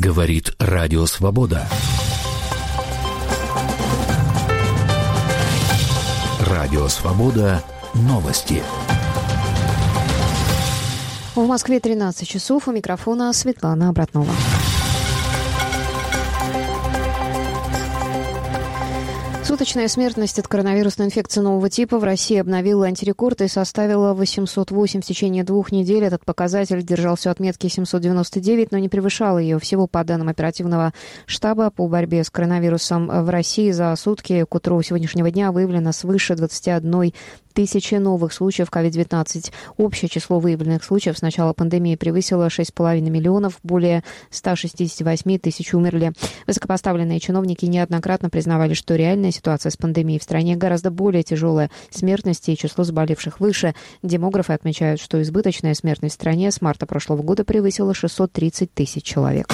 Говорит Радио Свобода. Радио Свобода. Новости. В Москве 13 часов. У микрофона Светлана Обратнова. Суточная смертность от коронавирусной инфекции нового типа в России обновила антирекорд и составила 808 в течение 2 недель. Этот показатель держался у отметки 799, но не превышал ее. Всего, по данным оперативного штаба по борьбе с коронавирусом в России, за сутки к утру сегодняшнего дня выявлено свыше 21 тысячи новых случаев COVID-19. Общее число выявленных случаев с начала пандемии превысило 6,5 миллионов, более 168 тысяч умерли. Высокопоставленные чиновники неоднократно признавали, что реальная ситуация с пандемией в стране гораздо более тяжелая. Смертность и число заболевших выше. Демографы отмечают, что избыточная смертность в стране с марта прошлого года превысила 630 тысяч человек.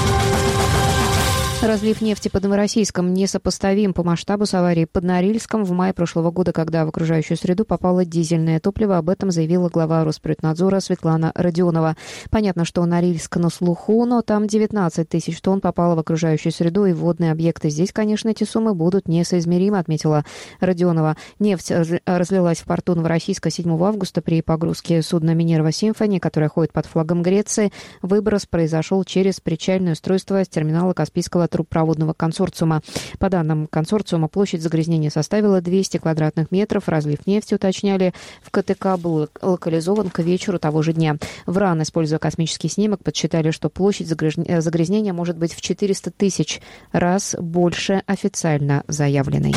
Разлив нефти под Новороссийском несопоставим по масштабу с аварией под Норильском в мае прошлого года, когда в окружающую среду попало дизельное топливо. Об этом заявила глава Росприроднадзора Светлана Родионова. Понятно, что Норильск на слуху, но там 19 тысяч тонн попало в окружающую среду и водные объекты. Здесь, конечно, эти суммы будут несоизмеримы, отметила Родионова. Нефть разлилась в порту Новороссийска 7 августа при погрузке судна «Минерва Симфони», которое ходит под флагом Греции. Выброс произошел через причальное устройство с терминала Каспийского трубопроводного консорциума. По данным консорциума, площадь загрязнения составила 200 квадратных метров. Разлив нефти, уточняли, в КТК был локализован к вечеру того же дня. В РАН, используя космический снимок, подсчитали, что площадь загрязнения может быть в 400 тысяч раз больше официально заявленной.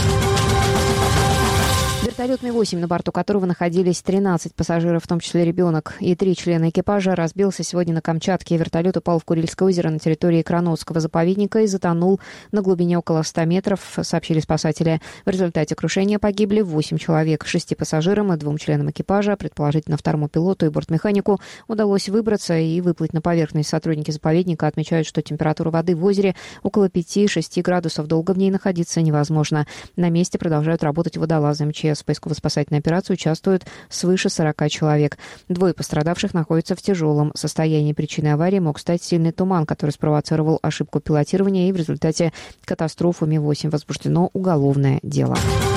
Вертолет Ми-8, на борту которого находились 13 пассажиров, в том числе ребенок, и 3 члена экипажа, разбился сегодня на Камчатке. Вертолет упал в Курильское озеро на территории Кранотского заповедника и затонул на глубине около 100 метров, сообщили спасатели. В результате крушения погибли 8 человек. 6 пассажирам и 2 членам экипажа, предположительно второму пилоту и бортмеханику, удалось выбраться и выплыть на поверхность. Сотрудники заповедника отмечают, что температура воды в озере около 5-6 градусов. Долго в ней находиться невозможно. На месте продолжают работать водолазы МЧС. В поисково-спасательной операции участвуют свыше 40 человек. 2 пострадавших находятся в тяжелом состоянии. Причиной аварии мог стать сильный туман, который спровоцировал ошибку пилотирования, и в результате катастрофы Ми-8 возбуждено уголовное дело.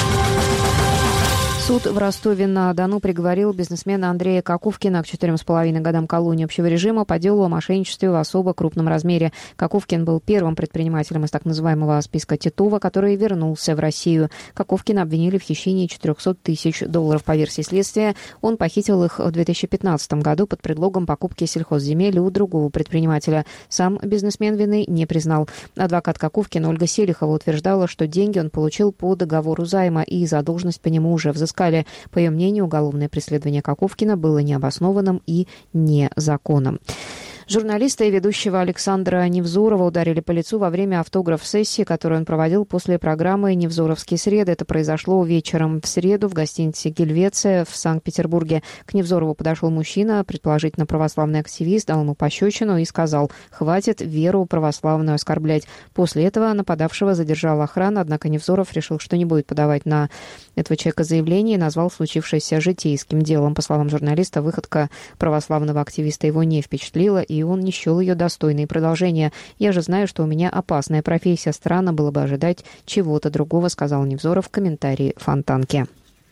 Суд в Ростове-на-Дону приговорил бизнесмена Андрея Какувкина к 4,5 годам колонии общего режима по делу о мошенничестве в особо крупном размере. Какувкин был первым предпринимателем из так называемого списка Титова, который вернулся в Россию. Какувкина обвинили в хищении $400 тысяч. По версии следствия, он похитил их в 2015 году под предлогом покупки сельхозземель у другого предпринимателя. Сам бизнесмен вины не признал. Адвокат Какувкина Ольга Селихова утверждала, что деньги он получил по договору займа, и задолженность по нему уже взыскали. По ее мнению, уголовное преследование Какувкина было необоснованным и незаконным. Журналиста и ведущего Александра Невзорова ударили по лицу во время автограф-сессии, которую он проводил после программы «Невзоровские среды». Это произошло вечером в среду в гостинице «Гельвеция» в Санкт-Петербурге. К Невзорову подошел мужчина, предположительно православный активист, дал ему пощечину и сказал: «Хватит веру православную оскорблять». После этого нападавшего задержала охрана, однако Невзоров решил, что не будет подавать на этого человека заявление, и назвал случившееся житейским делом. По словам журналиста, выходка православного активиста его не впечатлила, и он не счел ее достойной продолжения. «Я же знаю, что у меня опасная профессия. Странно было бы ожидать чего-то другого», сказал Невзоров в комментарии Фонтанки.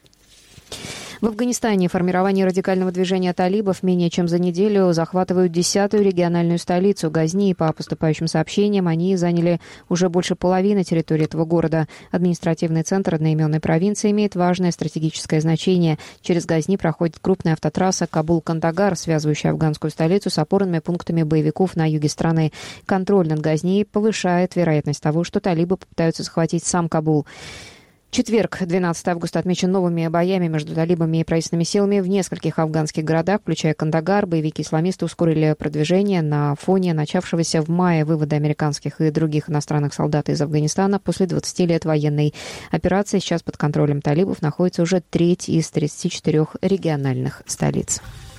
В Афганистане формирование радикального движения талибов менее чем за неделю захватывают 10-ю региональную столицу Газни. По поступающим сообщениям, они заняли уже больше половины территории этого города. Административный центр одноименной провинции имеет важное стратегическое значение. Через Газни проходит крупная автотрасса Кабул-Кандагар, связывающая афганскую столицу с опорными пунктами боевиков на юге страны. Контроль над Газни повышает вероятность того, что талибы попытаются захватить сам Кабул. Четверг, 12 августа, отмечен новыми боями между талибами и правительственными силами в нескольких афганских городах, включая Кандагар. Боевики-исламисты ускорили продвижение на фоне начавшегося в мае вывода американских и других иностранных солдат из Афганистана после 20 лет военной операции. Сейчас под контролем талибов находится уже треть из 34 региональных столиц.